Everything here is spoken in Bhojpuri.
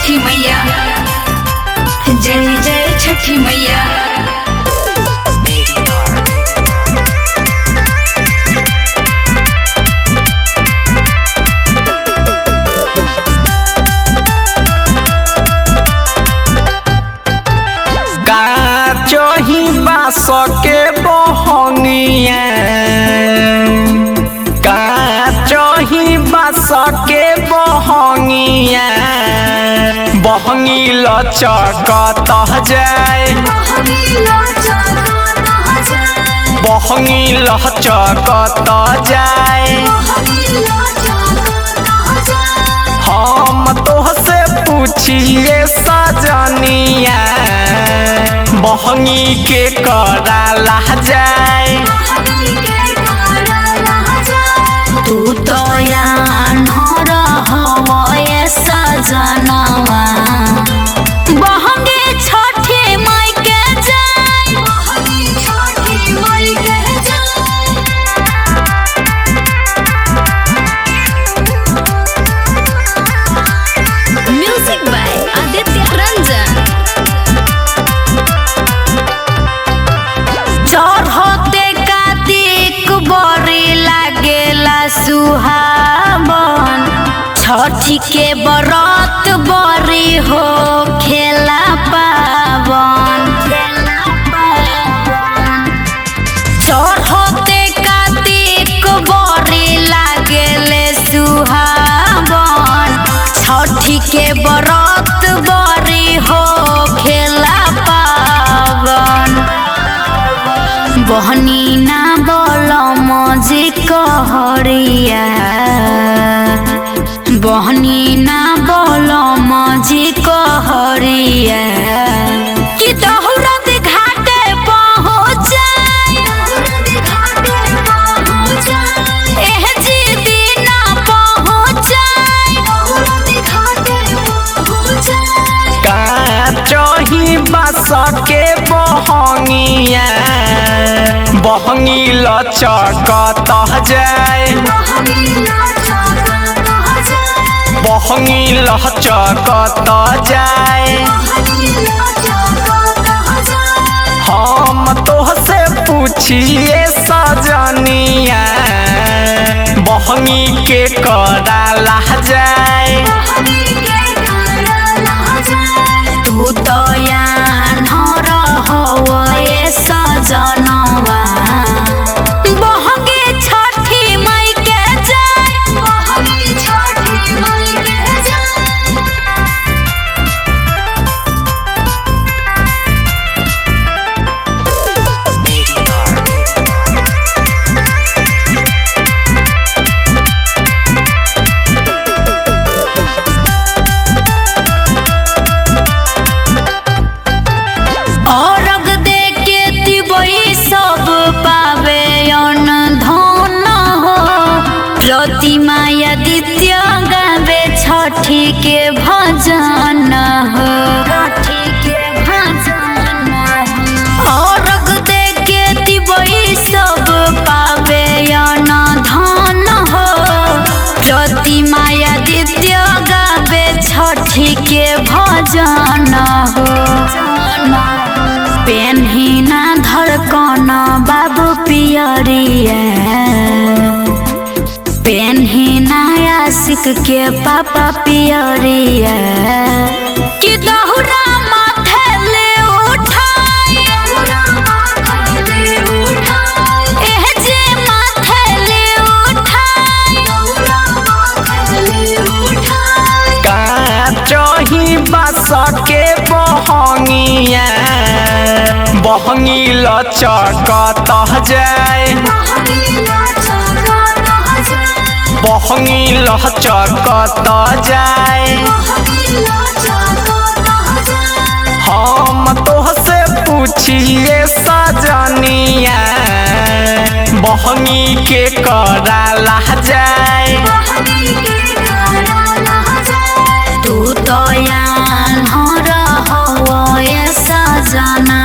छठी मैया, जय जय छठी मैया। चही बास के बहंगिया चही बास के बहंगिया बहंगी लचकत जाए बहंगी लचकत जाए हम तोहसे पूछिए सजनिया बहंगी के कराला जाए तू तो यार हवे सजनवा बहंगी छठी माई के जाए म्यूजिक बाय आदित्य रंजन। चढ़ते कार्तिक बड़ी लागेला सुहावन छठी के बरत बड़ी हो खेला पावन चढ़ते कार्तिक बड़ी लागेले सुहावन छठी के बरत बड़ी हो खेला पावन बहनी ना बोलो मजी कहरिया बहनी ना बोलो मजी कहरिया कि दहुरत घाटे पहुँच एह जी दीना पहुँच चही बास के बहंगिया बहंगी लचकत जाए बहंगी लचकत जाए हम तोहसे पूछिए सजनिया बहंगी के कराला जाए तू तो यार हवे सजनवा बहंगी छठी माई के जाए औरग दे के तिबई सब पावे अन धन हो प्रतिमा आदित्य गावे छठी के भजन हो औरग दे के तिबई सब पावे अन धन हो प्रतिमा आदित्य गावे छठी के भजन हो पेन्हिना धड़कन बाबू पियरिया पेन्हिना आशिक के पापा पियरिया कि दहुरा माथे ले उठाई एह जे माथे ले चही बास के बहंगिया बहंगी लचकत जाए बहंगी लचकत जाए हम तोहसे पूछिए सजनिया बहंगी के कराला जाए तू तो यार हवे सजना